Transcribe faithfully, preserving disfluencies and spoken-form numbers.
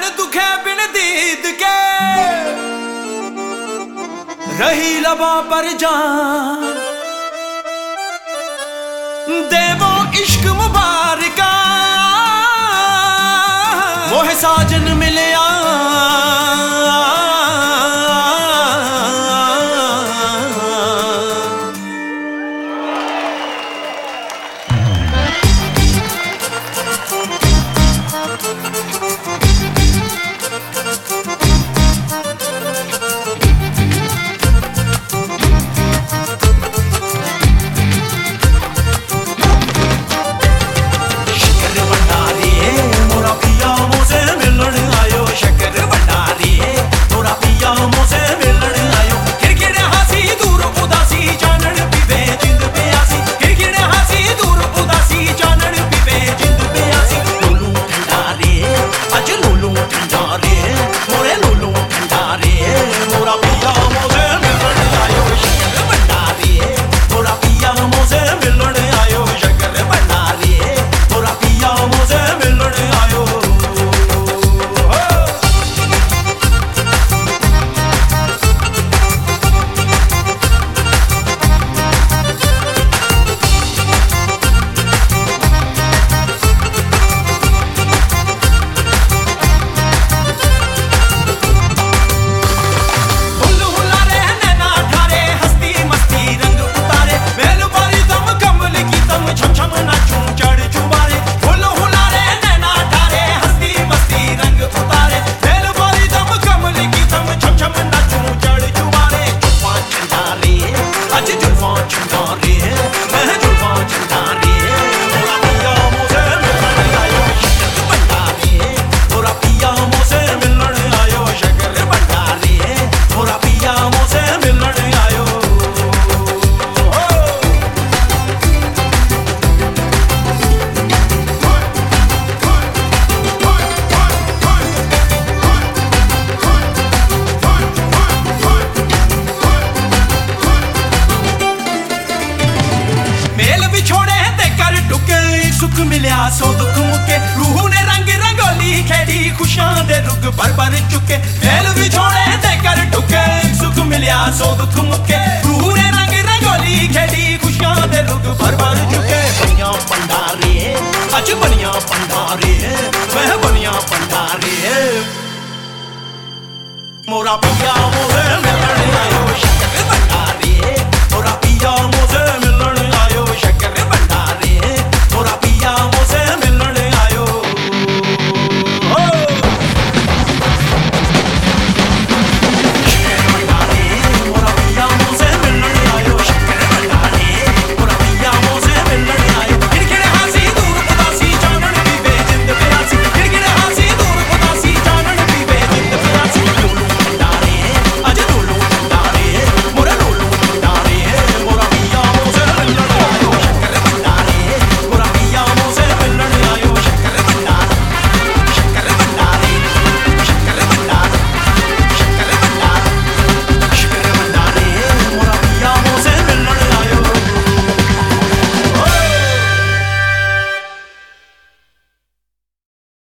दुखे बिन दीद के रही लबा पर जान देवो इश्क मुबारका मोह साजन मिले सुख मिलिया सो दुख मुके रूह ने रंग रंगोली खेड़ी खुशियां दे रुग पर पर चुके मेल विछोड़े ते कर टुके सुख मिलिया सो दुख मुके रूह ने रंग रंगोली खेड़ी खुशियां दे रुग पर पर चुके बनिया पंडारे अज बनिया पंडारे वह बनिया पंडारे मोरा पिया